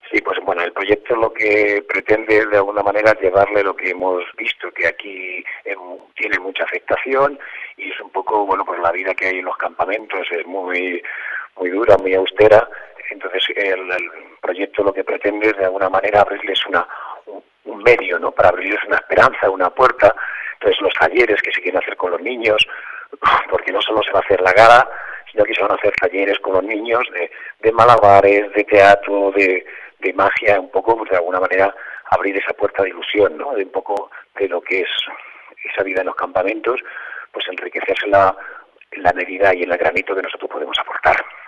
Sí, pues bueno, el proyecto lo que pretende de alguna manera es llevarle lo que hemos visto, que aquí tiene mucha afectación y es un poco, bueno, pues la vida que hay en los campamentos es muy dura, muy austera. Entonces el proyecto lo que pretende es de alguna manera abrirles un medio, ¿no? Para abrirles una esperanza, una puerta. Entonces los talleres que se quieren hacer con los niños, porque no solo se va a hacer la gala, sino que se van a hacer talleres con los niños de malabares, de teatro, de magia, un poco, pues de alguna manera abrir esa puerta de ilusión, ¿no? De un poco de lo que es esa vida en los campamentos, pues enriquecerse en la medida y en el granito que nosotros podemos aportar.